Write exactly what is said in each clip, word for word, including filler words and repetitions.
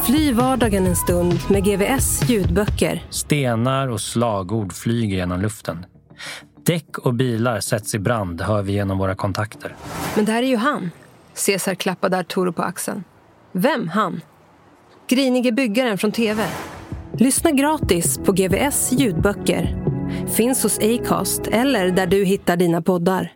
Fly vardagen en stund med G V S ljudböcker. Stenar och slagord flyger genom luften. Däck och bilar sätts i brand, hör vi genom våra kontakter. Men det här är ju han. Cesar klappade Arturo på axeln. Vem han? Grinige byggaren från tv. Lyssna gratis på G V S ljudböcker. Finns hos Acast eller där du hittar dina poddar.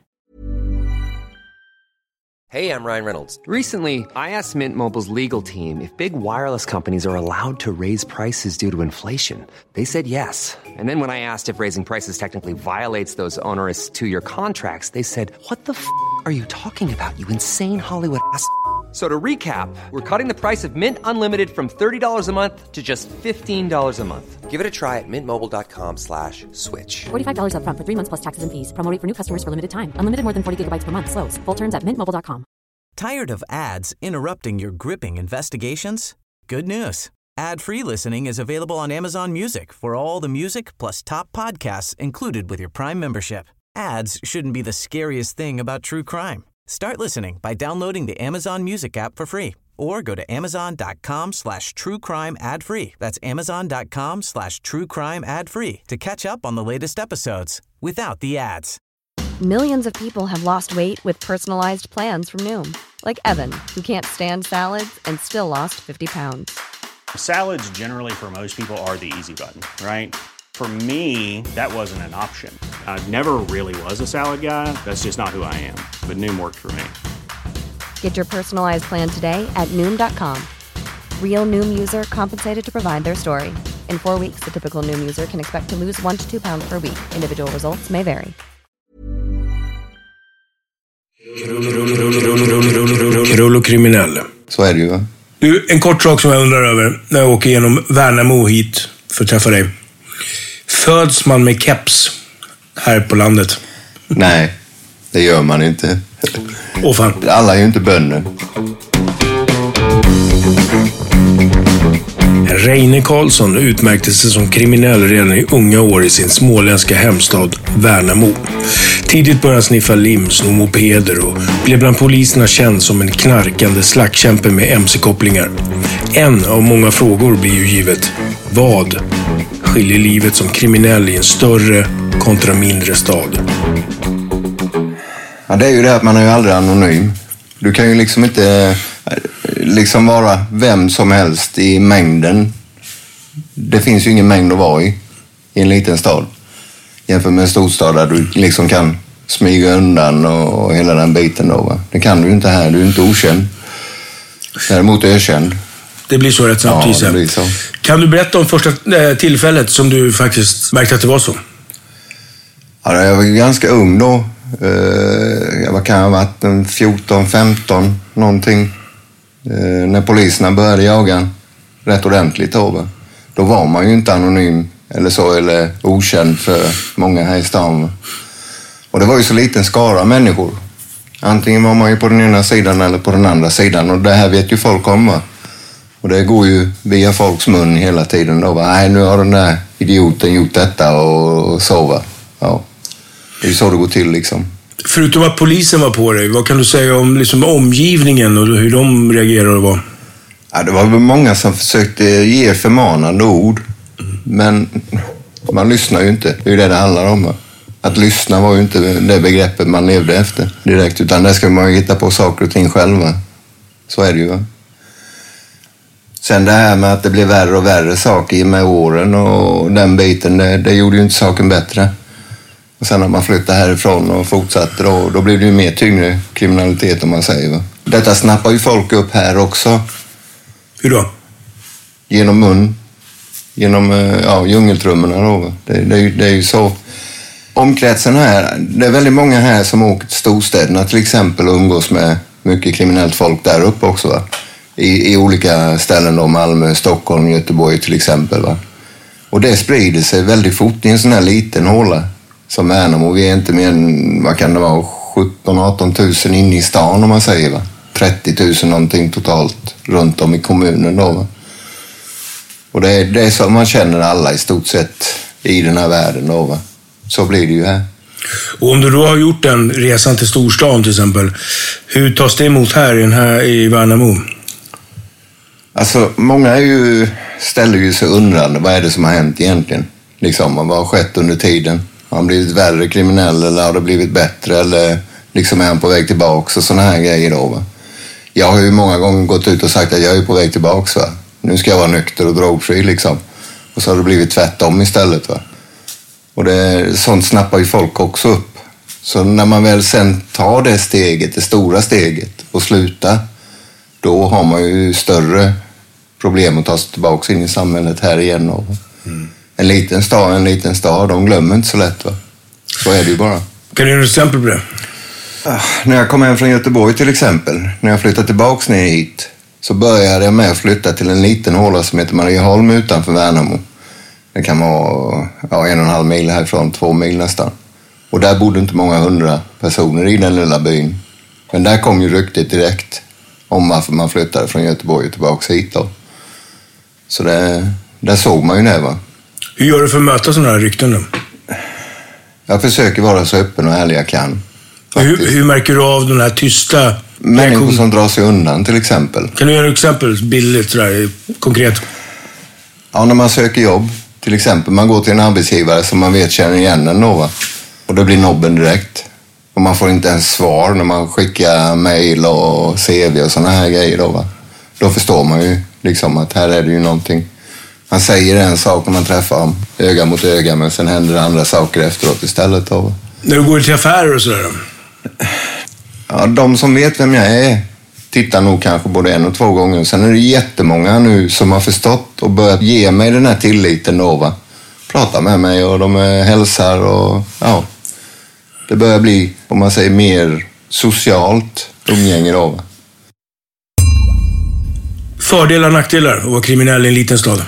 Hey, I'm Ryan Reynolds. Recently, I asked Mint Mobile's legal team if big wireless companies are allowed to raise prices due to inflation. They said yes. And then when I asked if raising prices technically violates those onerous two-year contracts, they said, what the f*** are you talking about, you insane Hollywood ass f- So to recap, we're cutting the price of Mint Unlimited from thirty dollars a month to just fifteen dollars a month. Give it a try at mintmobile.com slash switch. forty-five dollars up front for three months plus taxes and fees. Promo rate for new customers for limited time. Unlimited more than forty gigabytes per month. Slows full terms at mint mobile dot com. Tired of ads interrupting your gripping investigations? Good news. Ad-free listening is available on Amazon Music for all the music plus top podcasts included with your Prime membership. Ads shouldn't be the scariest thing about true crime. Start listening by downloading the Amazon Music app for free or go to amazon.com slash true crime ad free. That's amazon.com slash true crime ad free to catch up on the latest episodes without the ads. Millions of people have lost weight with personalized plans from Noom. Like Evan, who can't stand salads and still lost fifty pounds. Salads generally for most people are the easy button, right? For me, that wasn't an option. I never really was a salad guy. That's just not who I am. But Noom worked for me. Get your personalized plan today at Noom dot com. Real Noom user compensated to provide their story. In four weeks, the typical Noom user can expect to lose one to two pounds per week. Individual results may vary. Krull och kriminell. Så är det ju, va? Du, en kort sak som jag undrar över när jag åker genom Värnamo hit för att träffa dig. Föds man med keps här på landet? Nej, det gör man inte. Åh fan. Alla är ju inte bönder. Reine Karlsson utmärkte sig som kriminell redan i unga år i sin småländska hemstad Värnamo. Tidigt började han sniffa lim, sno mopeder och blev bland poliserna känd som en knarkande slagskämpe med M C-kopplingar. En av många frågor blir ju givet: vad skiljer livet som kriminell i en större kontra mindre stad? Ja, det är ju det att man är ju aldrig anonym. Du kan ju liksom inte liksom vara vem som helst i mängden. Det finns ju ingen mängd att vara i i en liten stad. Jämfört med en storstad där du liksom kan smyga undan och hela den biten då, va? Det kan du inte här, du är inte okänd. Däremot är jag känd. Det blir så rätt samtidigt. Ja, det blir så. Kan du berätta om första tillfället som du faktiskt märkte att det var så? Ja, jag var ganska ung då. Jag var kan ha varit en fjorton femton någonting. När poliserna började jaga rätt ordentligt då, va? Då var man ju inte anonym eller så, eller okänd för många här i stan. Och det var ju så liten skara människor. Antingen var man ju på den ena sidan eller på den andra sidan. Och det här vet ju folk om, va? Och det går ju via folks mun hela tiden då, va? Nej, nu har den där idioten gjort detta och så, va? Ja. Det är ju så det går till liksom. Förutom att polisen var på dig, vad kan du säga om liksom omgivningen och hur de reagerade och var? Ja, det var väl många som försökte ge förmanande ord. Mm. Men man lyssnar ju inte. Det är ju det det handlar om. Att lyssna var ju inte det begreppet man levde efter direkt. Utan där ska man ju hitta på saker och ting själva. Så är det ju, va? Sen det här med att det blev värre och värre saker med åren och den biten, det, det gjorde ju inte saken bättre. Och sen när man flyttade härifrån och fortsatte då, då blev det ju mer tyngre kriminalitet om man säger, va? Detta snappar ju folk upp här också. Hur då? Genom mun. Genom ja, djungeltrummorna då, va? Det, det, är ju, det är ju så. Omkretsen här, det är väldigt många här som åker till storstäderna till exempel och umgås med mycket kriminellt folk där uppe också, va? I, i olika ställen då, Malmö, Stockholm, Göteborg till exempel, va? Och det sprider sig väldigt fort i en sån här liten håla som Värnamo. Vi är inte mer än, vad kan det vara, sjutton arton tusen inne i stan om man säger, va? trettio tusen någonting totalt runt om i kommunen då, va? Och det är, det är så man känner alla i stort sett i den här världen då, va? Så blir det ju här. Och om du då har gjort den resan till storstan till exempel, hur tas det emot här i, den här, i Värnamo? Alltså, många är ju, ställer ju sig undrande, vad är det som har hänt egentligen? Liksom, vad har skett under tiden? Har han blivit värre kriminell eller har det blivit bättre? Eller liksom är han på väg tillbaka och sådana här grejer då, va? Jag har ju många gånger gått ut och sagt att jag är på väg tillbaka, va? Nu ska jag vara nykter och drogfri liksom. Och så har det blivit tvärtom istället, va? Och det, sånt snappar ju folk också upp. Så när man väl sen tar det steget, det stora steget och slutar, då har man ju större problem att ta sig tillbaka in i samhället här igen. Mm. En liten stad, en liten stad, de glömmer inte så lätt, va? Så är det ju bara. Kan du ge ett exempel på det? Ah, när jag kom hem från Göteborg till exempel, när jag flyttade tillbaka ner hit, så började jag med att flytta till en liten håla som heter Marieholm utanför Värnamo. Det kan vara ja, en och en halv mil härifrån, två mil nästan. Och där bodde inte många hundra personer i den lilla byn. Men där kom ju ryktet direkt om varför man flyttade från Göteborg tillbaka hit då. Så det, där såg man ju det, va? Hur gör du för att möta sådana här rykten då? Jag försöker vara så öppen och ärlig jag kan. Hur, hur märker du av den här tysta... Människor reaktion? som drar sig undan till exempel. Kan du göra ett exempel, billigt sådär, konkret? Ja, när man söker jobb till exempel. Man går till en arbetsgivare som man vet känner igen en då, va? Och det blir nobben direkt. Och man får inte ens svar när man skickar mejl och C V och sådana här grejer då, va? Då förstår man ju liksom att här är det ju någonting. Man säger en sak när man träffar dem öga mot öga, men sen händer det andra saker efteråt istället då, va? När du går till affärer och sådär då? Ja, de som vet vem jag är tittar nog kanske både en och två gånger. Sen är det jättemånga nu som har förstått och börjat ge mig den här tilliten då, va? Pratar med mig och de hälsar och ja, det börjar bli, om man säger, mer socialt umgänge då, va? Fördelar och nackdelar att vara kriminell i en liten stad?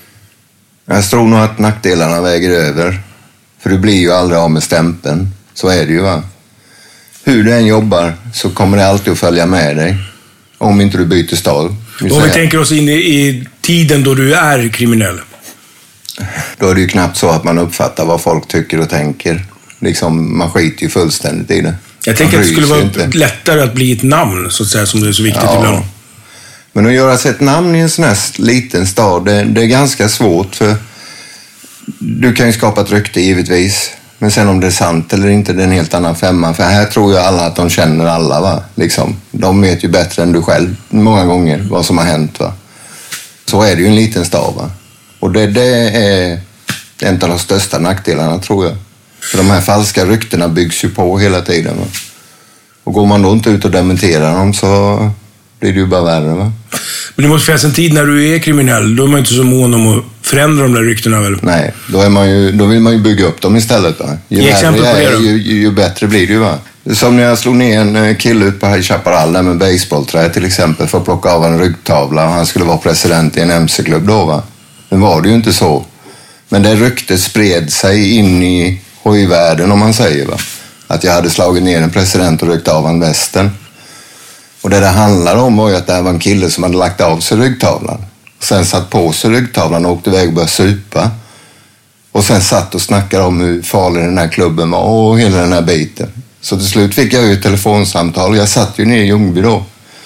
Jag tror nog att nackdelarna väger över. För du blir ju aldrig av med stämpeln. Så är det ju, va? Hur du än jobbar så kommer det alltid att följa med dig. Om inte du byter stad. Vi Om vi tänker oss in i, i tiden då du är kriminell. Då är det ju knappt så att man uppfattar vad folk tycker och tänker. Liksom, man skiter ju fullständigt i det. Jag tänker man att det skulle vara inte. lättare att bli ett namn, så att säga, som det är så viktigt Ja. ibland. Men att göra sig ett namn i en sån här liten stad, det, det är ganska svårt. För du kan ju skapa ett rykte givetvis. Men sen om det är sant eller inte, det är en helt annan femma. För här tror ju alla att de känner alla, va? Liksom. De vet ju bättre än du själv många gånger vad som har hänt, va? Så är det ju en liten stad, va? Och det, det är en av de största nackdelarna, tror jag. För de här falska ryktena byggs ju på hela tiden, va? Och går man då inte ut och dementerar dem så blir det ju bara värre, va? Men det måste finnas en tid när du är kriminell. Då är man inte så mån om att förändra de där ryktena, väl? Nej, då, är man ju, då vill man ju bygga upp dem istället, va? Ju, Ge exempel på det är, då. ju, ju, ju bättre blir det ju, va? Som när jag slog ner en kille ut på High Chaparral där med baseballträ till exempel för att plocka av en ryggtavla. Han skulle vara president i en M C-klubb då, va? Men var det ju inte så. Men det ryktet spred sig in i hojvärlden, om man säger, va? Att jag hade slagit ner en president och ryckt av en västen. Och det det handlade om var ju att det här var en kille som hade lagt av sig ryggtavlan. Sen satt på sig ryggtavlan och åkte iväg och började supa. Och sen satt och snackade om hur farlig den här klubben var och hela den här biten. Så till slut fick jag ju ett telefonsamtal. Jag satt ju nere i Ljungby då.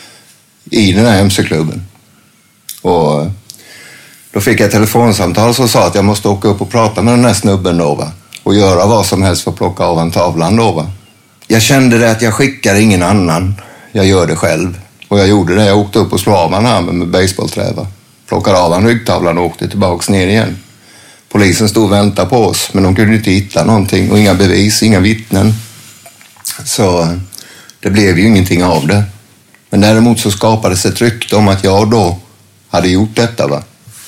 I den här M C-klubben. Och då fick jag ett telefonsamtal som sa att jag måste åka upp och prata med den här snubben då, va? Och göra vad som helst för att plocka av en tavlan då, va? Jag kände det att jag skickade ingen annan. Jag gör det själv. Och jag gjorde det. Jag åkte upp och slog av han här med baseballträ, va? Plockade av han ryggtavlan och åkte tillbaks ner igen. Polisen stod och väntade på oss, men de kunde inte hitta någonting och inga bevis, inga vittnen. Så det blev ju ingenting av det. Men däremot så skapades ett rykte om att jag då hade gjort detta, va?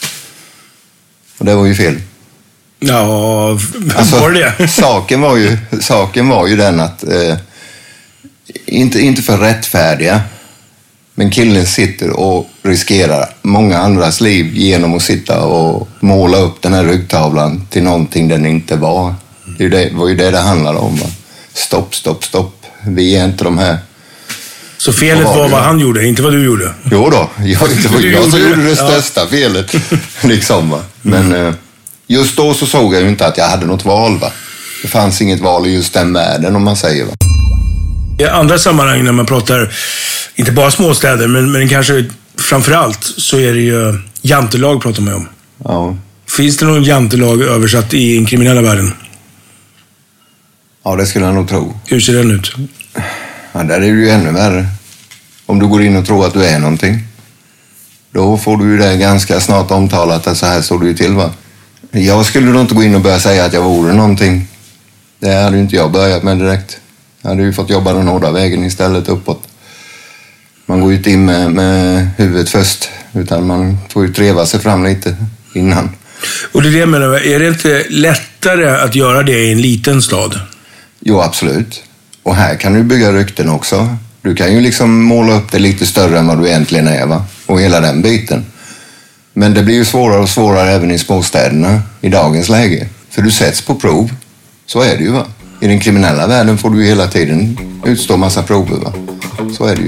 Och det var ju fel. Ja, alltså, var det det? saken, var ju, saken var ju den att, eh, inte, inte för rättfärdiga, men killen sitter och riskerar många andras liv genom att sitta och måla upp den här ryggtavlan till någonting den inte var. Det, det var ju det det handlade om, va? Stopp, stopp, stopp. Vi är inte de här. Så felet var, var vad han gjorde, inte vad du gjorde? Jo då, jag, inte var jag som gjorde det största ja. felet. liksom, va? Men mm. just då så såg jag ju inte att jag hade något val, va? Det fanns inget val i just den världen, om man säger, va? I andra sammanhang när man pratar, inte bara småstäder, men, men kanske framförallt så är det ju jantelag pratar man om. Ja. Finns det någon jantelag översatt i den kriminella världen? Ja, det skulle jag nog tro. Hur ser den ut? Ja, där är det ju ännu värre. Om du går in och tror att du är någonting, då får du ju det ganska snart omtalat att så här står du ju till, va? Jag skulle nog inte gå in och börja säga att jag vore någonting. Det hade ju inte jag börjat med direkt. Jag hade ju fått jobba den hårda vägen istället uppåt. Man går ju inte in med, med huvudet först, utan man får ju treva sig fram lite innan. Och det är det jag menar, är det inte lättare att göra det i en liten stad? Jo, absolut. Och här kan du bygga rykten också. Du kan ju liksom måla upp det lite större än vad du egentligen är, va? Och hela den biten. Men det blir ju svårare och svårare även i småstäderna i dagens läge. För du sätts på prov. Så är det ju, va? I den kriminella världen får du ju hela tiden utstå massa prover, va? Så är det ju.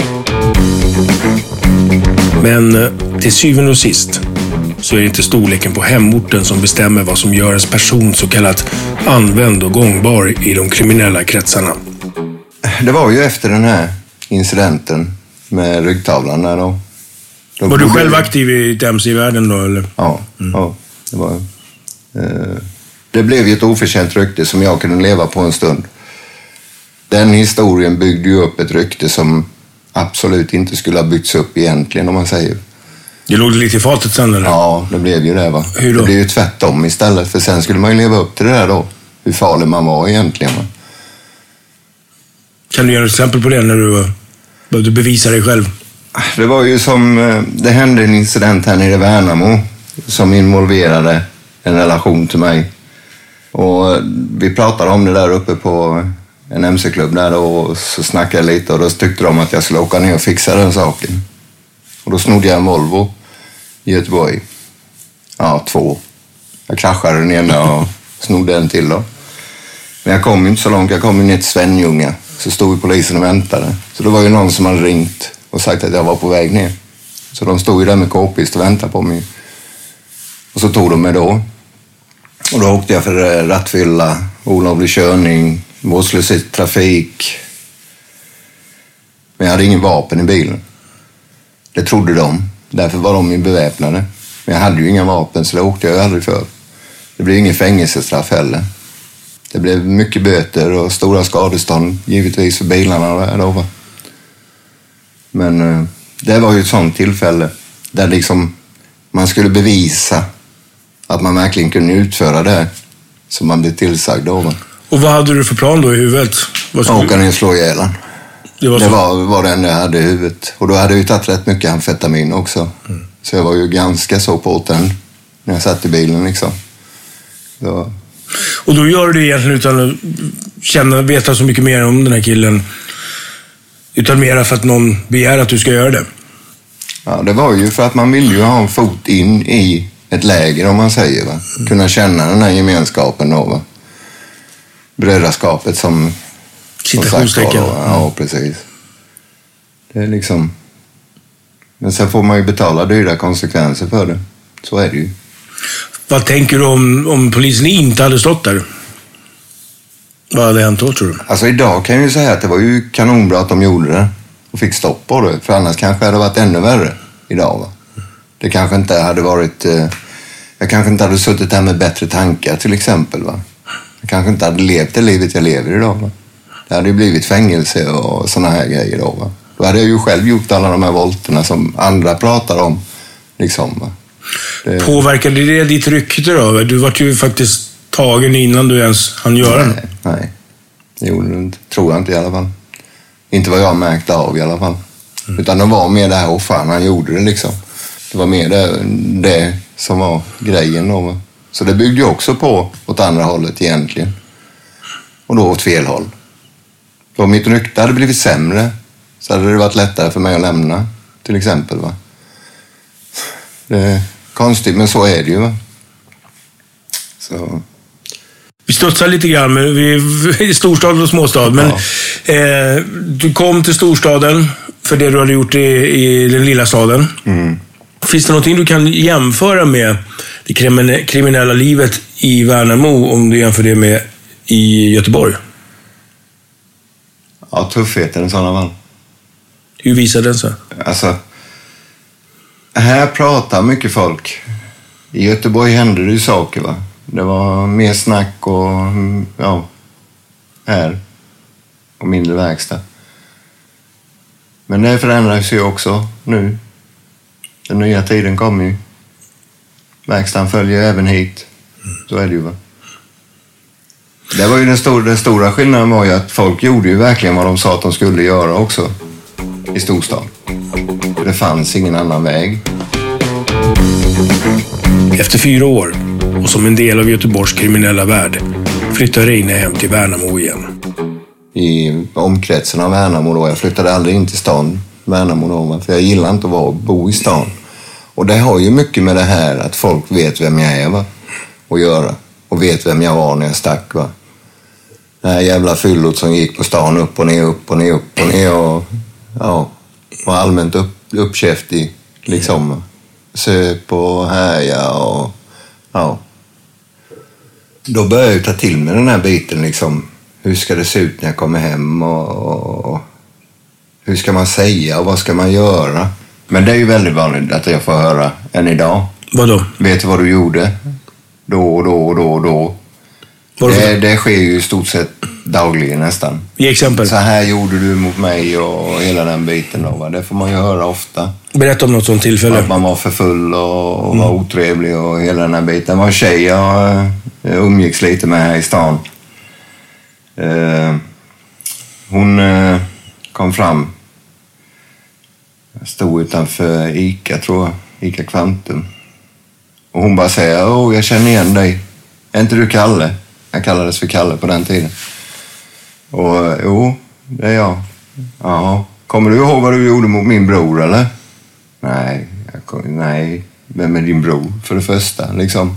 Men till syvende och sist så är det inte storleken på hemorten som bestämmer vad som gör ens person så kallat använd och gångbar i de kriminella kretsarna. Det var ju efter den här incidenten med ryggtavlan där då. då var du själv det... aktiv i M C-världen då, eller? Ja, mm. ja det var... Eh, det blev ju ett oförtjänt rykte som jag kunde leva på en stund. Den historien byggde ju upp ett rykte som absolut inte skulle ha byggts upp egentligen, om man säger. Det låg lite i fatet sen, eller? Ja, det blev ju det, va? Hur då? Det blev ju tvärtom istället, för sen skulle man ju leva upp till det där då. Hur farlig man var egentligen, va? Kan du göra ett exempel på det när du behövde bevisa dig själv? Det var ju som, det hände en incident här nere i Värnamo som involverade en relation till mig. Och vi pratade om det där uppe på en M C-klubb där och så snackade jag lite och då tyckte de att jag skulle åka ner och fixa den saken. Och då snodde jag en Volvo i Göteborg. Ja, två. Jag kraschade den ena och snodde en till då. Men jag kom ju inte så långt, jag kom ju ner till Svenljunga. Så stod polisen och väntade. Så det var ju någon som hade ringt och sagt att jag var på väg ner. Så de stod ju där med k-pist och väntade på mig. Och så tog de mig då. Och då åkte jag för rattfylla, olovlig körning, vårdslöshet trafik. Men jag hade ingen vapen i bilen. Det trodde de. Därför var de ju beväpnade. Men jag hade ju inga vapen så det åkte jag aldrig för. Det blev ingen fängelsestraff heller. Det blev mycket böter och stora skadestånd givetvis för bilarna där då. Men det var ju ett sånt tillfälle där liksom man skulle bevisa att man verkligen kunde utföra det som man blev tillsagd då. Och vad hade du för plan då i huvudet? Vad skulle... Åka ner och slå ihjäl. Det var, det var, var den jag hade i huvudet. Och då hade jag ju tagit rätt mycket amfetamin också. Mm. Så jag var ju ganska så på den när jag satt i bilen liksom. Så... Och då gör du det egentligen utan att känna, veta så mycket mer om den här killen. Utan mer för att någon begär att du ska göra det. Ja, det var ju för att man ville ju ha en fot in i ett läger, om man säger, va? Mm. Kunna känna den här gemenskapen då, va? Brödraskapet som... Citationstecken. Ja, precis. Det är liksom... Men sen får man ju betala dyra konsekvenser för det. Så är det ju. Vad tänker du om, om polisen inte hade stått där? Vad hade hänt då, tror du? Alltså idag kan jag ju säga att det var ju kanonbra att de gjorde det. Och fick stopp på det. För annars kanske det hade varit ännu värre idag, va? Det kanske inte hade varit... Eh, jag kanske inte hade suttit här med bättre tankar till exempel, va? Jag kanske inte hade levt det livet jag lever idag, va? Det hade ju blivit fängelse och såna här grejer då, va? Då hade jag ju själv gjort alla de här volterna som andra pratar om, liksom, va? Det... Påverkade det ditt rykte då? Du var ju faktiskt tagen innan du ens hann göra det. Nej, nej. Det gjorde det inte. Tror jag inte i alla fall. Inte vad jag märkte av i alla fall. Mm. Utan det var mer det här, och fan, han gjorde det liksom. Det var mer det, det som var grejen då, va? Så det byggde ju också på åt andra hållet egentligen. Och då åt fel håll. Då mitt rykte hade blivit sämre så hade det varit lättare för mig att lämna, till exempel, va? Det är konstigt, men så är det ju, va? Så... Vi studsar lite grann, men vi är i storstad och småstad. Men ja. eh, du kom till storstaden för det du hade gjort i, i den lilla staden. Mm. Finns det någonting du kan jämföra med det kriminella livet i Värnamo om du jämför det med i Göteborg? Ja, tuffheten i sådana fall. Hur visar den sig? Alltså, här pratar mycket folk. I Göteborg hände det ju saker, va. Det var mer snack och ja, här och mindre verkstad. Men det förändras ju också nu. Den nya tiden kommer ju. Verkstaden följer även hit. Så är det ju, va. Det var ju den stora, den stora skillnaden var ju att folk gjorde ju verkligen vad de sa att de skulle göra också. I storstad. Det fanns ingen annan väg. Efter fyra år och som en del av Göteborgs kriminella värld flyttar Reine hem till Värnamo igen. I omkretsen av Värnamo då. Jag flyttade aldrig in till stan Värnamo då, för jag gillar inte att vara, bo i stan. Och det har ju mycket med det här att folk vet vem jag är, va? Och göra. Och vet vem jag var när jag stack, va? Det här jävla fyllot som gick på stan upp och ner, upp och ner, upp och ner och ja, var allmänt upp, uppkäftig liksom. Söp och härja och ja. Då började jag ta till mig den här biten liksom. Hur ska det se ut när jag kommer hem och, och hur ska man säga och vad ska man göra? Men det är ju väldigt vanligt att jag får höra än idag. Vadå? Vet du vad du gjorde? Då och då och då och då. Det, det sker ju i stort sett dagligen nästan. Ge exempel. Så här gjorde du mot mig och hela den biten då, va? Det får man ju höra ofta. Berätta om något sånt tillfälle. Att man var för full och, och var mm. otrevlig och hela den här biten. Det var en tjej jag, jag umgicks lite med här i stan. Uh, hon uh, kom fram. Jag stod utanför Ica, tror jag. Ica Kvantum. Och hon bara säger, åh, jag känner igen dig. Är inte du Kalle? Jag kallades för Kalle på den tiden. Och jo, det är jag. Ja. Kommer du ihåg vad du gjorde mot min bror, eller? Nej, jag kom, nej. Vem är din bror, för det första, liksom?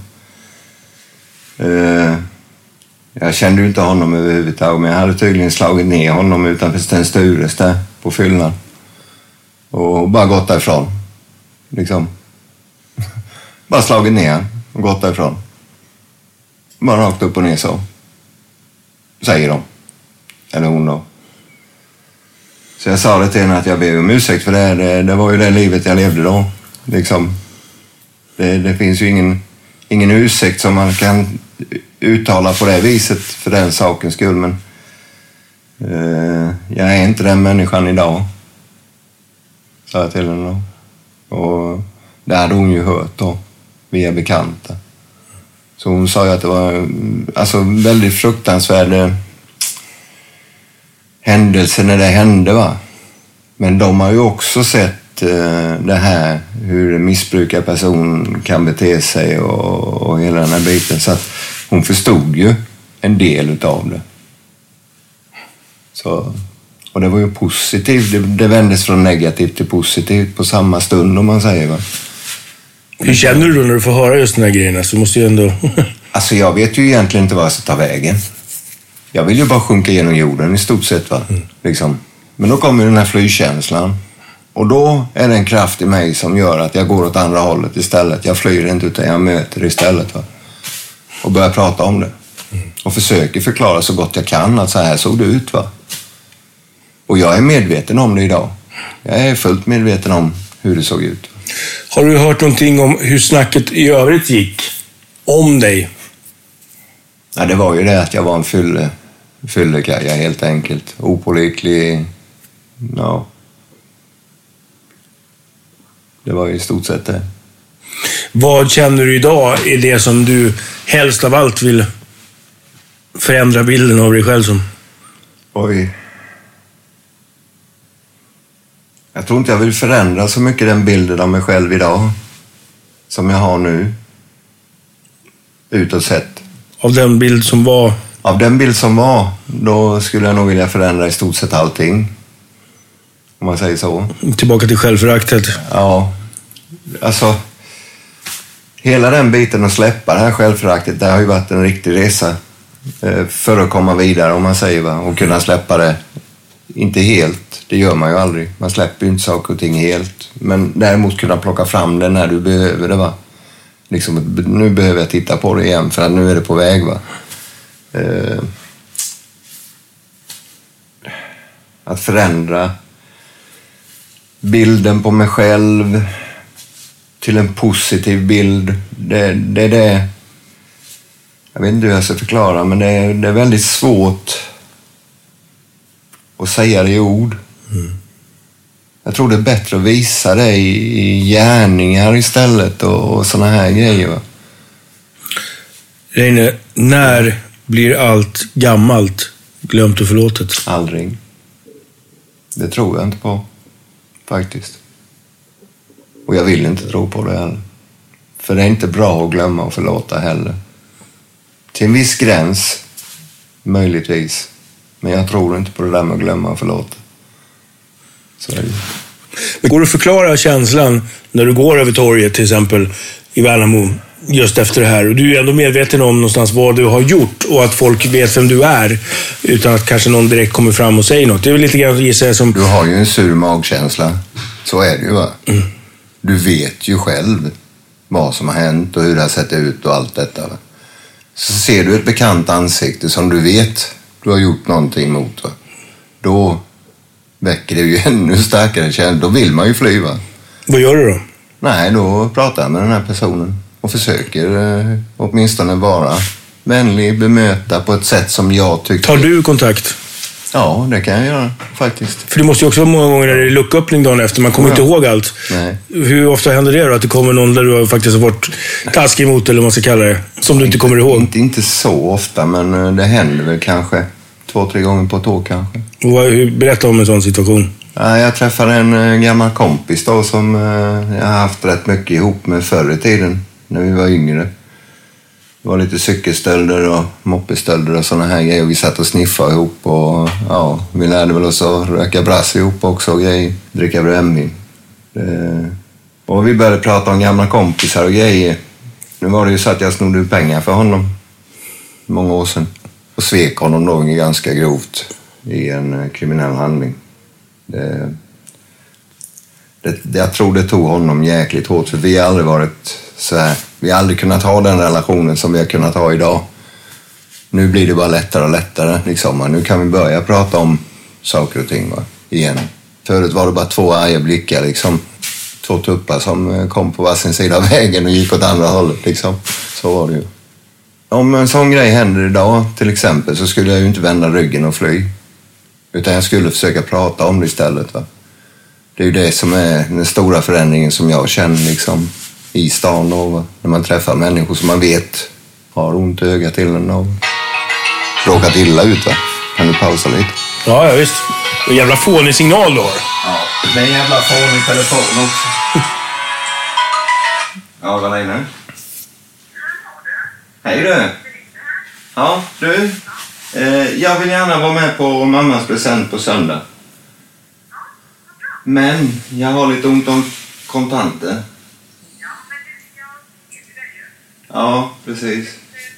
Uh, jag kände ju inte honom överhuvudtaget, men jag hade tydligen slagit ner honom utanför Sten Stures där på fyllan. Och bara gått därifrån. Liksom. Bara slagit ner och gått därifrån. Bara rakt upp och ner så. Säger de. Eller hon då. Så jag sa det till henne att jag ber om ursäkt för det. Det, det var ju det livet jag levde då. Liksom. Det, det finns ju ingen, ingen ursäkt som man kan uttala på det viset för den sakens skull. Men eh, jag är inte den människan idag. Sa jag till henne då. Och det hade hon ju hört då. Via bekanta. Så hon sa ju att det var alltså väldigt fruktansvärd händelse när det hände, va. Men de har ju också sett eh, det här hur en missbrukarperson kan bete sig och, och hela den här biten. Så att hon förstod ju en del utav det. Så, och det var ju positivt. Det, det vändes från negativt till positivt på samma stund, om man säger, va. Hur känner du då när du får höra just den här grejerna? Så måste ju ändå... Alltså jag vet ju egentligen inte vad jag ska ta vägen. Jag vill ju bara sjunka genom jorden i stort sett, va. Mm. Liksom. Men då kommer den här flygkänslan. Och då är det en kraft i mig som gör att jag går åt andra hållet istället. Jag flyr inte utan jag möter istället, va. Och börjar prata om det. Mm. Och försöker förklara så gott jag kan att så här såg det ut, va. Och jag är medveten om det idag. Jag är fullt medveten om hur det såg ut. Har du hört någonting om hur snacket i övrigt gick om dig? Ja, det var ju det att jag var en fylle, fyllekaja helt enkelt. Opålitlig. Ja. Det var ju i stort sett det. Vad känner du idag är det som du helst av allt vill förändra bilden av dig själv som? Oj. Jag tror inte jag vill förändra så mycket den bilden av mig själv idag som jag har nu. Utåt sett. Av den bild som var? Av den bild som var, då skulle jag nog vilja förändra i stort sett allting. Om man säger så. Tillbaka till självföraktet. Ja. Alltså, hela den biten att släppa det här självföraktet, det har ju varit en riktig resa för att komma vidare, om man säger, va? Och kunna släppa det. Inte helt, det gör man ju aldrig. Man släpper ju inte saker och ting helt. Men däremot kunna plocka fram det när du behöver det, va. Liksom, nu behöver jag titta på det igen för att nu är det på väg, va. Eh, att förändra bilden på mig själv. till en positiv bild. Det, det är det... Jag vet inte hur jag ska förklara, men det är, det är väldigt svårt att säga det i ord. Mm. Jag tror det är bättre att visa det i, i gärningar istället och, och såna här grejer. Va? Reine, när blir allt gammalt glömt och förlåtet? Aldrig. Det tror jag inte på, faktiskt. Och jag vill inte tro på det heller. För det är inte bra att glömma och förlåta heller. Till en viss gräns, möjligtvis. Men jag tror inte på det där med att glömma och förlåta. Så är det. Men går du att förklara känslan när du går över torget till exempel i Värnamo just efter det här? Och du är ändå medveten om någonstans vad du har gjort och att folk vet vem du är utan att kanske någon direkt kommer fram och säger något. Det är väl lite grann gissar som... Du har ju en sur magkänsla. Så är det ju, va? Mm. Du vet ju själv vad som har hänt och hur det har sett ut och allt detta, va? Så ser du ett bekant ansikte som du vet du har gjort någonting mot, va? Då väcker det ju ännu starkare känsla. Då vill man ju fly, va? Vad gör du då? Nej, då pratar jag med den här personen och försöker eh, åtminstone vara vänlig, bemöta på ett sätt som jag tycker... Tar du kontakt? Ja, det kan jag göra faktiskt. För det måste ju också vara många gånger när det är lucköppning dagen efter. Man kommer ja. inte ihåg allt. Nej. Hur ofta händer det då? Att det kommer någon där du faktiskt har varit taskig emot eller vad man ska kalla det. Som du inte, inte kommer ihåg. Inte, inte så ofta, men det händer väl kanske två, tre gånger på ett år kanske. Och berätta om en sån situation. Ja, jag träffade en gammal kompis då som jag har haft rätt mycket ihop med förr i tiden. När vi var yngre. Det var lite cykelstölder och moppestölder och såna här grejer. Vi satt och sniffade ihop och ja, vi lärde väl oss att röka brass ihop också och grejer. Dricka brännvin. Och vi började prata om gamla kompisar och grejer. Nu var det ju så att jag snodde pengar för honom. Många år sedan. Och svek honom då ganska grovt i en kriminell handling. Det, det, jag tror det tog honom jäkligt hårt för vi har aldrig varit så här. Vi har aldrig kunnat ha den relationen som vi har kunnat ha idag. Nu blir det bara lättare och lättare. Liksom. Nu kan vi börja prata om saker och ting, va? Igen. Förut var det bara två arga blickar. Liksom. Två tuppar som kom på varsin sida av vägen och gick åt andra hållet. Liksom. Så var det ju. Om en sån grej händer idag till exempel så skulle jag ju inte vända ryggen och fly. Utan jag skulle försöka prata om det istället. Va? Det är ju det som är den stora förändringen som jag känner liksom. I stan och när man träffar människor som man vet har ont i ögat till en och råkat illa ut, va? Kan du pausa lite? Ja, ja visst. En jävla fånig signal du har. Ja, det är en jävla fånig telefon också. Ja, vad är det nu? Hej du. Ja, du. Eh, jag vill gärna vara med på mammas present på söndag. Men jag har lite ont om kontanter. Ja, precis.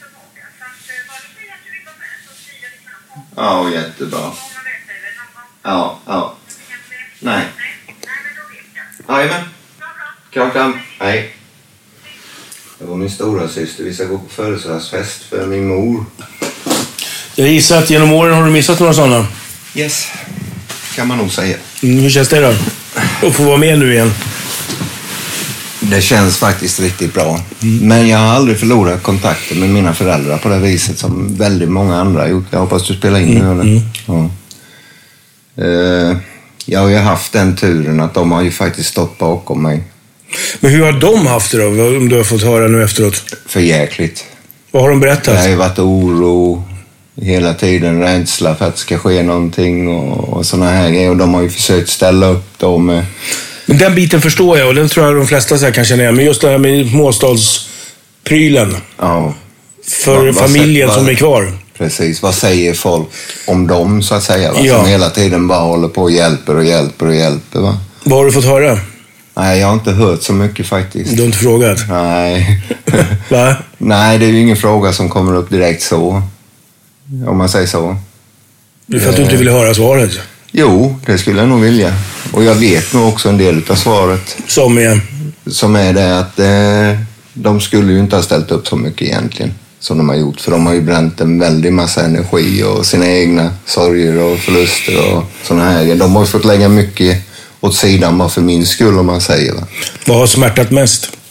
Ja, jättebra. Ja, ja. Nej. Jajamän. Klockan. Nej. Det var min stora syster. Vi ska gå på födelsedagsfest för min mor. Jag gissar att genom åren har du missat några sådana. Yes. Kan man nog säga. Mm, hur känns det då? Att få vara med nu igen. Det känns faktiskt riktigt bra. Mm. Men jag har aldrig förlorat kontakten med mina föräldrar på det viset som väldigt många andra har gjort. Jag hoppas du spelar in mm. nu. Eller? Ja. Uh, jag har ju haft den turen att de har ju faktiskt stått bakom mig. Men hur har de haft det då? Om du har fått höra nu efteråt. För jäkligt. Vad har de berättat? Det har ju varit oro hela tiden, rädsla för att det ska ske någonting och, och såna här grejer. Och de har ju försökt ställa upp då med... Men den biten förstår jag och den tror jag de flesta så här kan känna igen. Men just det här med småstadsprylen. Ja. För vad, familjen vad, som är kvar. Precis. Vad säger folk om dem så att säga? Va? Ja. Som hela tiden bara håller på och hjälper och hjälper och hjälper. Va? Vad har du fått höra? Nej, jag har inte hört så mycket faktiskt. Du har inte frågat? Nej. Va? Nej, det är ju ingen fråga som kommer upp direkt så. Om man säger så. Det är för att du inte vill höra svaret? Jo, det skulle jag nog vilja. Och jag vet nog också en del av svaret. Som är? Som är det att eh, de skulle ju inte ha ställt upp så mycket egentligen. Som de har gjort. För de har ju bränt en väldig massa energi och sina egna sorger och förluster och sådana här. De har ju fått lägga mycket åt sidan bara för min skull om man säger. Va? Vad har smärtat mest?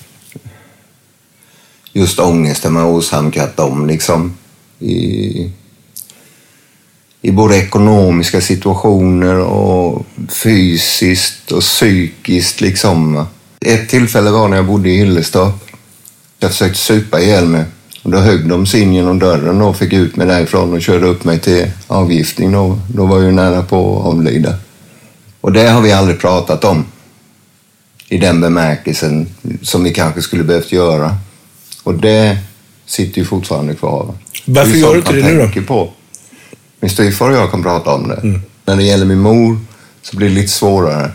just ångesten man åsamkat dem liksom i, i både ekonomiska situationer och fysiskt och psykiskt liksom. Ett tillfälle var när jag bodde i Hillestorp. Jag försökte supa ihjäl mig och då högg de sig in genom dörren och fick ut mig därifrån och körde upp mig till avgiftning. Då, då var jag ju nära på att avlida. Och det har vi aldrig pratat om i den bemärkelsen som vi kanske skulle behövt göra. Och det sitter ju fortfarande kvar. Varför det gör du inte det nu då? På. Min styvfar och jag kan prata om det. Mm. När det gäller min mor så blir det lite svårare.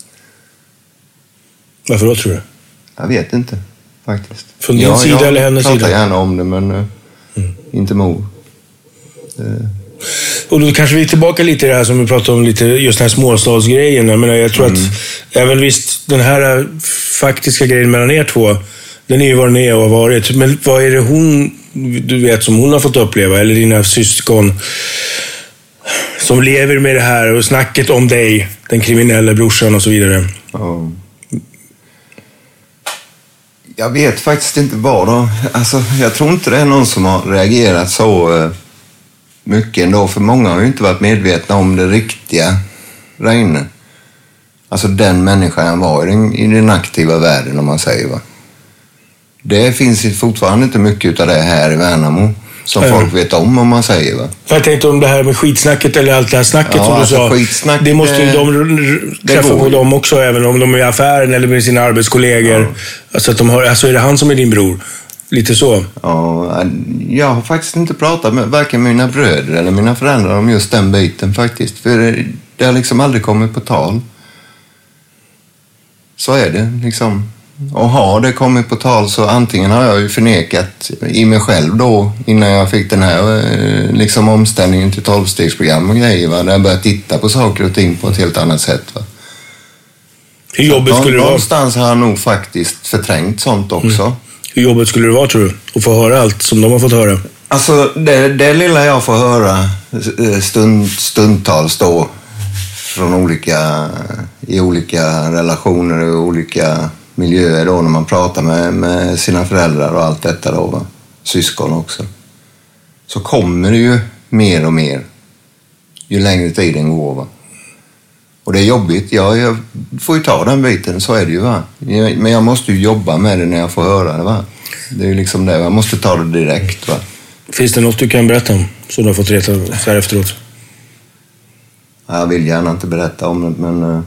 Varför då, tror du? Jag vet inte, faktiskt. Från din ja, sida eller hennes sida? Jag pratar gärna om det, men mm. inte mor. Det... Och då kanske vi är tillbaka lite i det här som vi pratade om, lite just den här småstadsgrejen. Jag menar, jag tror mm. att även visst, den här faktiska grejen mellan er två, den är ju vad den är och har varit. Men vad är det hon, du vet, som hon har fått uppleva? Eller dina syskon som lever med det här och snacket om dig, den kriminella brorsan och så vidare? Ja. Jag vet faktiskt inte vad då. Alltså, jag tror inte det är någon som har reagerat så mycket ändå. För många har ju inte varit medvetna om det riktiga Reine. Alltså den människan han var i den, i den aktiva världen, om man säger, va. Det finns ju fortfarande inte mycket av det här i Värnamo som mm. folk vet om, om man säger, va. Jag tänkte om det här med skitsnacket eller allt det här snacket ja, som alltså du sa. Skitsnack, det måste ju de träffa på dem också, även om de är i affären eller med sina arbetskollegor. Ja. Alltså, att de har, alltså är det han som är din bror? Lite så. Ja, jag har faktiskt inte pratat med varken mina bröder eller mina föräldrar om just den biten faktiskt. För det, det har liksom aldrig kommit på tal. Så är det liksom. Och har det kommit på tal så antingen har jag ju förnekat i mig själv då innan jag fick den här liksom omställningen till tolvstegsprogram och grejer, va? Där jag började titta på saker och ting på ett helt annat sätt, va? Hur jobbigt skulle det vara? Någonstans har jag nog faktiskt förträngt sånt också. Mm. Hur jobbigt skulle det vara, tror du? Att få höra allt som de har fått höra? Alltså det, det lilla jag får höra stund, stundtals då från olika, i olika relationer och olika miljöer då när man pratar med, med sina föräldrar och allt detta då, va? Syskon också. Så kommer det ju mer och mer ju längre tiden går, va? Och det är jobbigt. Ja, jag får ju ta den biten, så är det ju, va? Men jag måste ju jobba med det när jag får höra det, va? Det är ju liksom det, jag måste ta det direkt, va? Finns det något du kan berätta om som du har fått reta så här efteråt? Jag vill gärna inte berätta om det, men uh,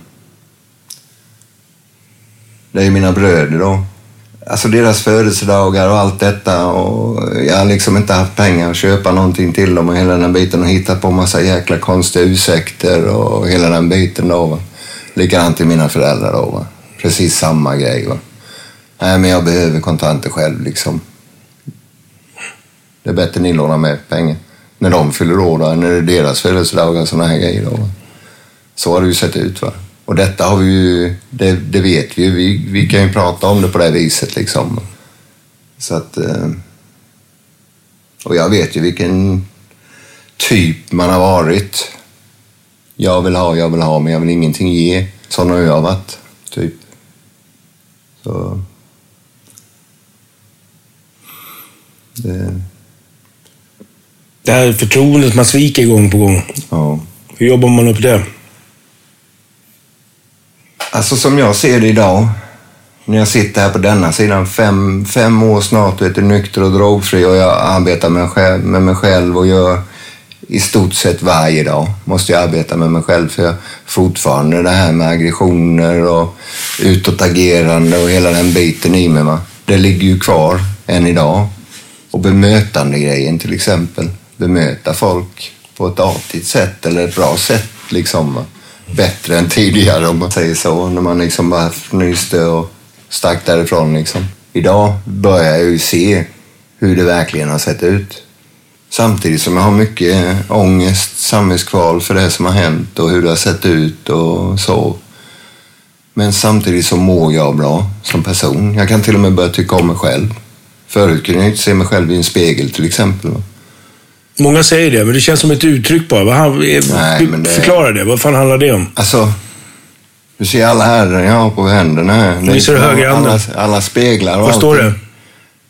det är ju mina bröder då. Alltså deras födelsedagar och allt detta, och jag har liksom inte haft pengar att köpa någonting till dem och hela den biten och hitta på massa jäkla konstiga ursäkter och hela den biten då, va. Likadant till mina föräldrar då, va. Precis samma grej, va. Nej, men jag behöver kontanter själv liksom. Det är bättre ni lånar med pengar när de fyller år då, när det är deras födelsedagar och såna här grejer då, va. Så har det ju sett ut, va. Och detta har vi ju, det, det vet vi ju, vi, vi kan ju prata om det på det viset liksom. Så att, och jag vet ju vilken typ man har varit. Jag vill ha, jag vill ha, men jag vill ingenting ge. Sån har jag varit, typ. Så. Det, det här förtroendet man sviker gång på gång. Ja. Hur jobbar man upp det? Alltså som jag ser det idag, när jag sitter här på denna sidan, fem, fem år snart, vet du, nykter och drogfri, och jag arbetar med, själv, med mig själv och gör i stort sett varje dag måste jag arbeta med mig själv, för jag fortfarande det här med aggressioner och utåtagerande och hela den biten i mig, va? Det ligger ju kvar än idag. Och bemötande grejen till exempel, bemöta folk på ett artigt sätt eller ett bra sätt liksom, va? Bättre än tidigare, om man säger så, när man liksom bara fnyste och stack därifrån liksom. Idag börjar jag ju se hur det verkligen har sett ut. Samtidigt som jag har mycket ångest, samvetskval för det som har hänt och hur det har sett ut och så. Men samtidigt så mår jag bra som person. Jag kan till och med börja tycka om mig själv. Förut kunde jag inte se mig själv i en spegel till exempel. Många säger det, men det känns som ett uttryck bara. Vad han, Nej, men det... Förklara det, vad fan handlar det om? Alltså, du ser alla ärren jag har på händerna här. Visar du högerhanden? Alla, alla speglar och vad står det?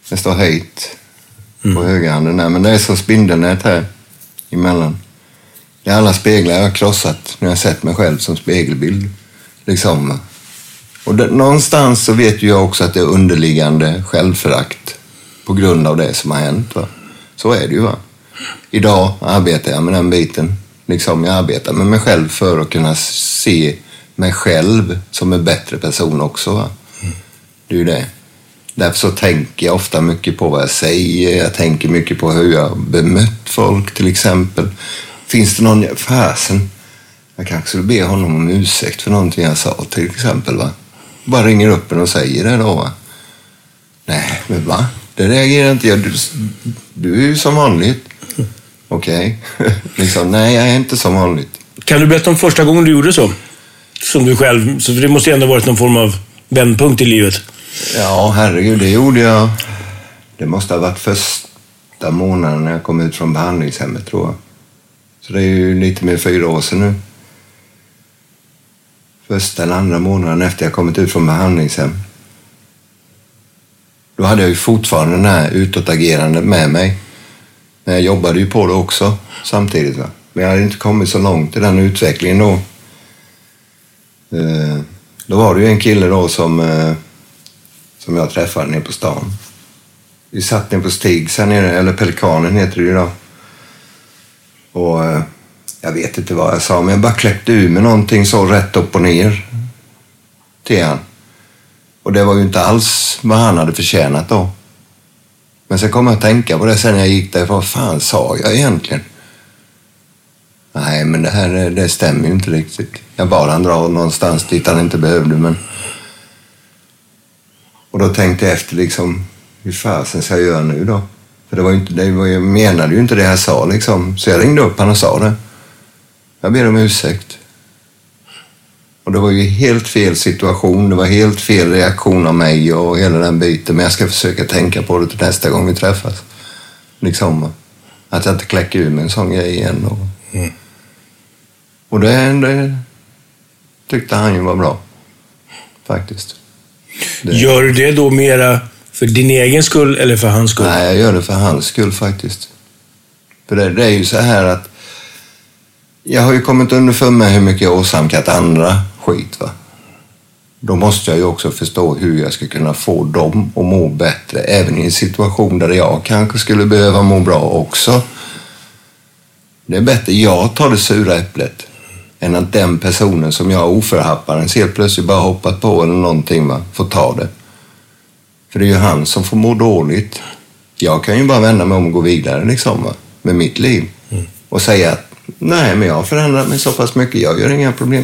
Det står höjt på mm. högerhanden där, men det är så spindelnät här emellan. Det är alla speglar jag har krossat när jag sett mig själv som spegelbild. Liksom. Och det, någonstans så vet ju jag också att det är underliggande självförakt på grund av det som har hänt. Va? Så är det ju. Va? Idag arbetar jag med den biten. Liksom jag arbetar med mig själv för att kunna se mig själv som en bättre person också. Va? Det är ju det. Därför så tänker jag ofta mycket på vad jag säger. Jag tänker mycket på hur jag bemött folk till exempel. Finns det någon fasen? Jag kanske skulle be honom om ursäkt för någonting jag sa till exempel. Va? Bara ringer upp en och säger det då. Va? Nej, men va? Det reagerar inte jag. Du, du är ju som vanligt. Okej. Okay. liksom, nej, jag är inte som vanligt. Kan du berätta om första gången du gjorde så? Som du själv. Så det måste ju ändå varit någon form av vändpunkt i livet. Ja, herregud, det gjorde jag. Det måste ha varit första månaden när jag kom ut från behandlingshemmet, tror jag. Så det är ju lite mer fyra år sedan nu. Första eller andra månaden efter jag kommit ut från behandlingshem. Då hade jag ju fortfarande den här utåtagerande med mig. Men jag jobbade ju på det också samtidigt. Va? Men jag hade inte kommit så långt i den utvecklingen då. Eh, då var det ju en kille då som, eh, som jag träffade nere på stan. Vi satt ner på Stigs här nere, eller Pelikanen heter det ju då. Och eh, jag vet inte vad jag sa, men jag bara kläckte ur med någonting så rätt upp och ner till han. Och det var ju inte alls vad han hade förtjänat då. Men så kom jag att tänka på det sen när jag gick där. Vad fan sa jag egentligen? Nej, men det här det stämmer ju inte riktigt. Jag bad han dra någonstans dit han inte behövde, men... Och då tänkte jag efter liksom, hur fasen ska jag göra nu då? För det var ju inte, det var, jag menade ju inte det jag sa liksom. Så jag ringde upp han och sa det. Jag ber om ursäkt. Och det var ju helt fel situation. Det var helt fel reaktion av mig och hela den biten. Men jag ska försöka tänka på det till nästa gång vi träffas. Liksom. Att jag inte kläcker ur med en sån grej igen. Och, mm. och det, det tyckte han ju var bra. Faktiskt. Det. Gör du det då mera för din egen skull eller för hans skull? Nej, jag gör det för hans skull faktiskt. För det, det är ju så här att jag har ju kommit underför med hur mycket jag åsamkat andra skit, va. Då måste jag ju också förstå hur jag ska kunna få dem att må bättre. Även i en situation där jag kanske skulle behöva må bra också. Det är bättre jag tar det sura äpplet än att den personen som jag oförhapparen helt plötsligt bara hoppat på eller någonting, va, får ta det. För det är ju han som får må dåligt. Jag kan ju bara vända mig om och gå vidare liksom, va, med mitt liv. Mm. Och säga att nej, men jag har förändrat mig så pass mycket. Jag gör inga problem.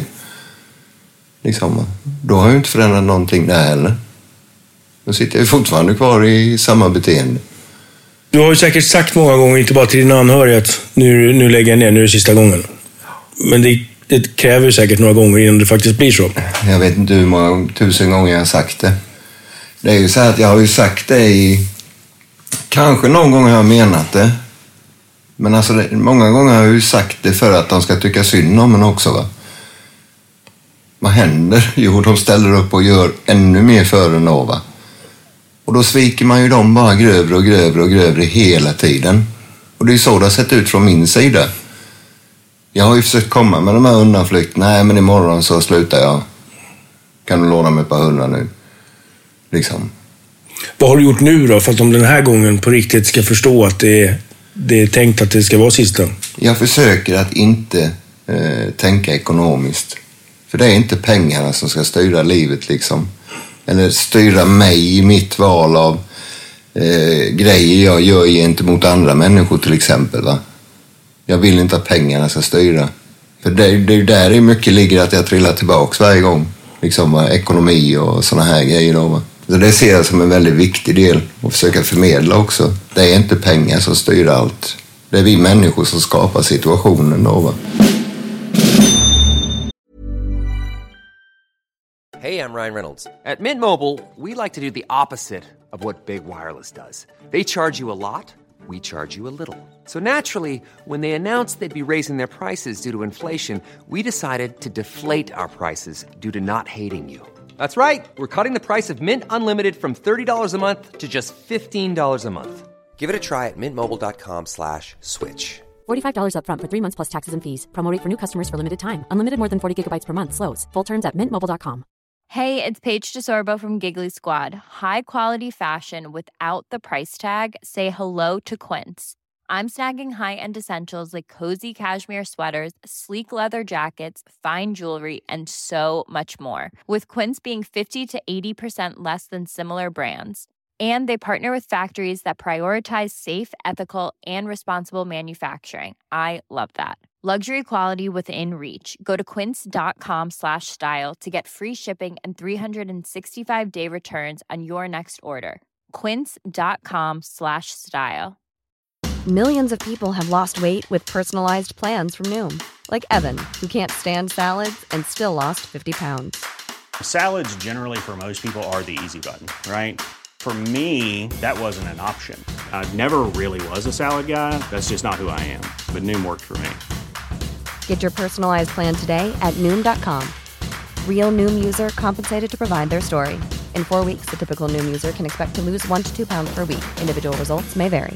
Liksom, då har jag inte förändrat någonting där heller. Då sitter jag fortfarande kvar i samma beteende. Du har ju säkert sagt många gånger, inte bara till dina anhöriga, att nu, nu lägger jag ner, nu är det sista gången. Men det, det kräver ju säkert några gånger innan det faktiskt blir så. Jag vet inte hur många tusen gånger jag har sagt det. Det är ju så att jag har ju sagt det i... Kanske någon gång har jag menat det. Men alltså, det, många gånger har jag ju sagt det för att de ska tycka synd om en också, va? Vad händer? Jo, de ställer upp och gör ännu mer för en då, va? Och då sviker man ju dem bara grövre och grövre och grövre hela tiden. Och det är så det har sett ut från min sida. Jag har ju försökt komma med de här undanflykt. Nej, men imorgon så slutar jag. Kan du låna mig ett par hundra nu? Liksom. Vad har du gjort nu då? För att om den här gången på riktigt ska förstå att det är, det är tänkt att det ska vara sista. Jag försöker att inte eh, tänka ekonomiskt. För det är inte pengarna som ska styra livet liksom. Eller styra mig i mitt val av eh, grejer jag gör gentemot andra människor till exempel, va. Jag vill inte att pengarna ska styra. För det, det är där det mycket ligger att jag trillar tillbaks varje gång. Liksom, va? Ekonomi och såna här grejer då, va. Så det ser jag som en väldigt viktig del att försöka förmedla också. Det är inte pengar som styr allt. Det är vi människor som skapar situationen då, va. Hey, I'm Ryan Reynolds. At Mint Mobile, we like to do the opposite of what Big Wireless does. They charge you a lot, we charge you a little. So naturally, when they announced they'd be raising their prices due to inflation, we decided to deflate our prices due to not hating you. That's right. We're cutting the price of Mint Unlimited from thirty dollars a month to just fifteen dollars a month. Give it a try at mintmobile.com slash switch. forty-five dollars up front for three months plus taxes and fees. Promo rate for new customers for limited time. Unlimited more than forty gigabytes per month slows. Full terms at mint mobile dot com. Hey, it's Paige DeSorbo from Giggly Squad. High quality fashion without the price tag. Say hello to Quince. I'm snagging high-end essentials like cozy cashmere sweaters, sleek leather jackets, fine jewelry, and so much more. With Quince being fifty to eighty percent less than similar brands. And they partner with factories that prioritize safe, ethical, and responsible manufacturing. I love that. Luxury quality within reach. Go to quince.com slash style to get free shipping and three sixty-five day returns on your next order. Quince.com slash style. Millions of people have lost weight with personalized plans from Noom. Like Evan, who can't stand salads and still lost fifty pounds. Salads generally for most people are the easy button, right? For me, that wasn't an option. I never really was a salad guy. That's just not who I am. But Noom worked for me. Get your personalized plan today at Noom dot com. Real Noom user compensated to provide their story. In four weeks, the typical Noom user can expect to lose one to two pounds per week. Individual results may vary.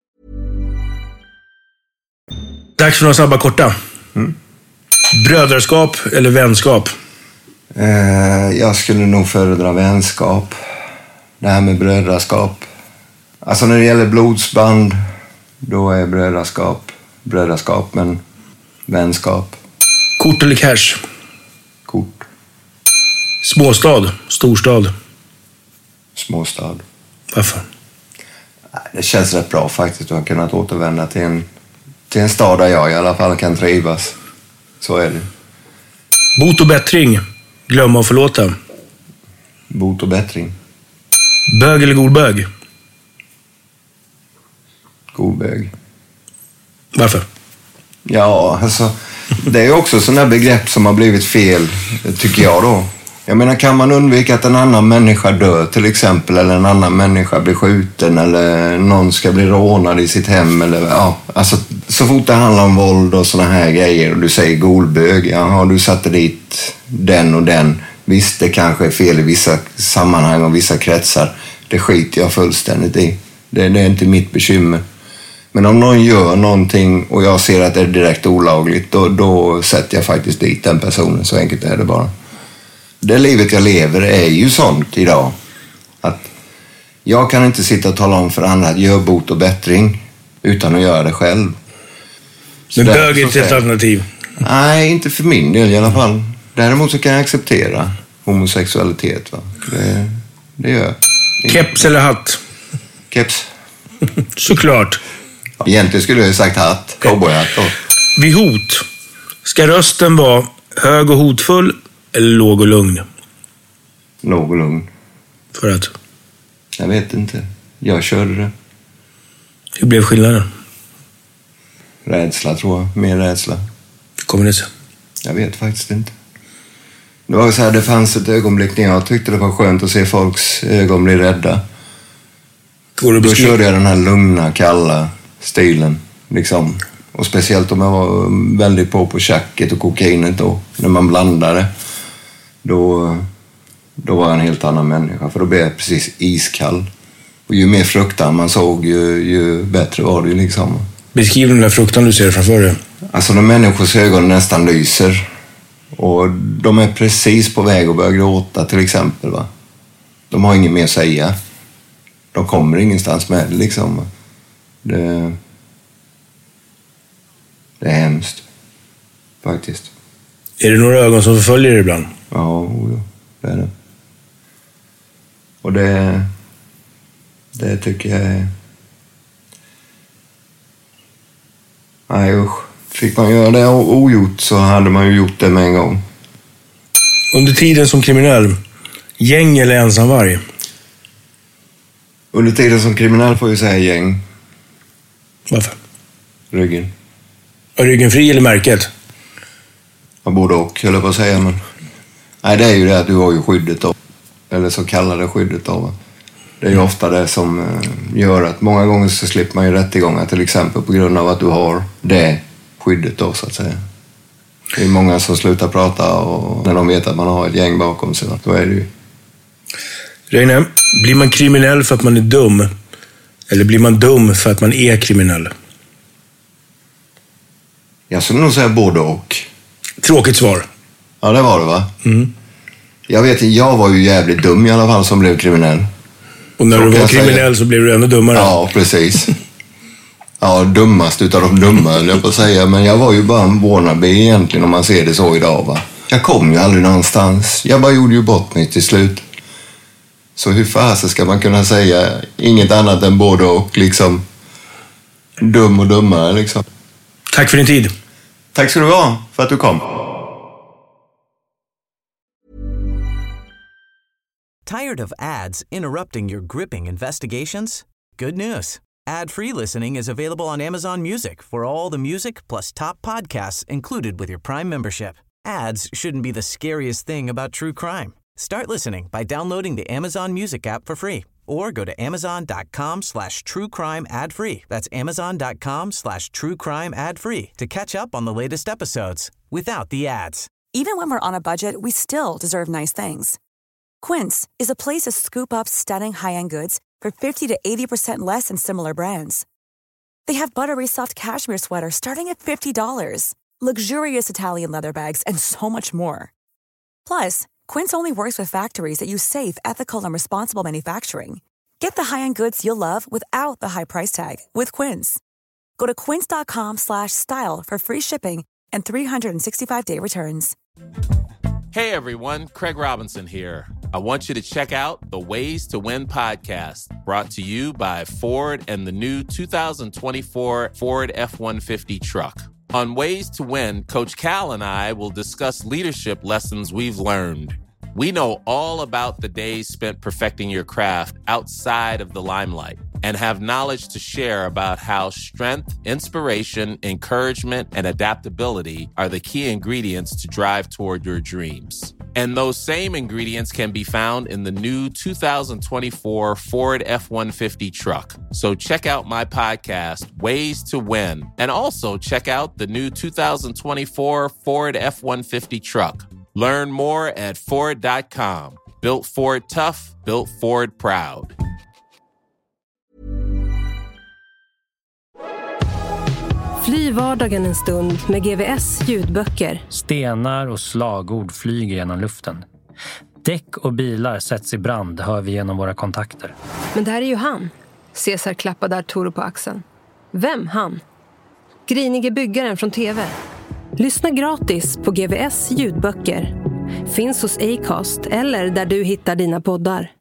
Dags för några snabba korta. Mm. Brödraskap eller vänskap? Eh, jag skulle nog föredra vänskap. Det här med brödraskap. Alltså när det gäller blodsband, då är brödraskap brödraskap, men vänskap. Kort eller cash? Kort. Småstad, storstad? Småstad. Varför? Det känns rätt bra faktiskt att ha kunnat återvända till en, till en stad där jag i alla fall kan trivas. Så är det. Bot och bättring, glömma och förlåta? Bot och bättring. Bög eller golbög? Golbög. Varför? Ja, alltså det är också sådana begrepp som har blivit fel, tycker jag då. Jag menar, kan man undvika att en annan människa dör till exempel, eller en annan människa blir skjuten, eller någon ska bli rånad i sitt hem, eller ja, alltså så fort det handlar om våld och såna här grejer och du säger golbög, jaha, du satte dit den och den. Visst, det kanske är fel i vissa sammanhang och vissa kretsar. Det skiter jag fullständigt i. Det, det är inte mitt bekymmer. Men om någon gör någonting och jag ser att det är direkt olagligt, då, då sätter jag faktiskt dit den personen. Så enkelt är det bara. Det livet jag lever är ju sånt idag. Att jag kan inte sitta och tala om för andra att gör bot och bättring utan att göra det själv. Så men bög är inte ett alternativ? Nej, inte för min del i alla fall. Däremot så kan jag acceptera homosexualitet. Va? Det, det gör jag. Keps eller hatt? Keps. Såklart. Egentligen skulle jag ha sagt hatt. Cowboyhatt då. Vid hot, ska rösten vara hög och hotfull eller låg och lugn? Låg och lugn. För att? Jag vet inte. Jag körde det. Hur blev skillnaden? Rädsla, tror jag. Mer rädsla. Kommer det sig? Jag vet faktiskt inte. Det var så här, det fanns ett ögonblick när jag tyckte det var skönt att se folks ögon bli rädda. Då beskriva? Körde jag den här lugna, kalla stilen. Liksom. Och speciellt om jag var väldigt på på tjacket och kokainet då. När man blandade. Då, då var jag en helt annan människa. För då blev jag precis iskall. Och ju mer fruktan man såg, ju, ju bättre var det liksom. Beskriv den där fruktan du ser framför dig. Alltså när människors ögon nästan lyser. Och de är precis på väg att börja gråta till exempel. Va? De har inget mer att säga. De kommer ingenstans med det liksom. Det, det är hemskt. Faktiskt. Är det några ögon som förföljer dig ibland? Ja, det är det. Och det, det tycker jag är... Nej usch. Fick man göra det ogjort så hade man ju gjort det med en gång. Under tiden som kriminell, gäng eller ensamvarg? Under tiden som kriminell får jag säga gäng. Varför? Ryggen. Är ryggen fri eller märket? Ja, både och, höll jag på att säga. Men... Nej, det är ju det att du har ju skyddet då. Eller så kallade skyddet då. Det är ju ofta det som gör att många gånger så slipper man ju rättegångar till exempel på grund av att du har det skyddet då så att säga. Det är många som slutar prata och när de vet att man har ett gäng bakom sig, då är det ju... Reine, blir man kriminell för att man är dum? Eller blir man dum för att man är kriminell? Jag skulle nog säga både och. Tråkigt svar. Ja, det var det, va? Mm. Jag vet, jag var ju jävligt dum i alla fall som blev kriminell. Och när så du var kriminell säga... så blev du ännu dummare. Ja, precis. Ja, dummast utav de dumma, jag får säga. Men jag var ju bara en wannabe egentligen, om man ser det så idag, va? Jag kom ju aldrig någonstans. Jag bara gjorde ju bort mig till slut. Så hur fasen ska man kunna säga inget annat än både och, liksom. Dum och dummare, liksom. Tack för din tid. Tack ska du ha för att du kom. Tired of ads interrupting your gripping investigations? Good news. Ad-free listening is available on Amazon Music for all the music plus top podcasts included with your Prime membership. Ads shouldn't be the scariest thing about true crime. Start listening by downloading the Amazon Music app for free or go to amazon.com slash true crime ad free. That's amazon.com slash true crime ad free to catch up on the latest episodes without the ads. Even when we're on a budget, we still deserve nice things. Quince is a place to scoop up stunning high-end goods for fifty to eighty percent less than similar brands. They have buttery soft cashmere sweaters starting at fifty dollars, luxurious Italian leather bags, and so much more. Plus, Quince only works with factories that use safe, ethical, and responsible manufacturing. Get the high-end goods you'll love without the high price tag with Quince. Go to quince.com slash style for free shipping and three sixty-five day returns. Hey everyone, Craig Robinson here. I want you to check out the Ways to Win podcast, brought to you by Ford and the new two thousand twenty-four Ford F one fifty truck. On Ways to Win, Coach Cal and I will discuss leadership lessons we've learned. We know all about the days spent perfecting your craft outside of the limelight and have knowledge to share about how strength, inspiration, encouragement, and adaptability are the key ingredients to drive toward your dreams. And those same ingredients can be found in the new two thousand twenty-four Ford F one fifty truck. So check out my podcast, Ways to Win, and also check out the new two thousand twenty-four Ford F one fifty truck. Learn more at Ford dot com. Built Ford tough, built Ford proud. Fly vardagen en stund med G V S ljudböcker. Stenar och slagord flyger genom luften. Däck och bilar sätts i brand, hör vi genom våra kontakter. Men det här är ju han. Cesar klappade Arturo på axeln. Vem han? Grinige byggaren från T V. Lyssna gratis på G V S ljudböcker. Finns hos Acast eller där du hittar dina poddar.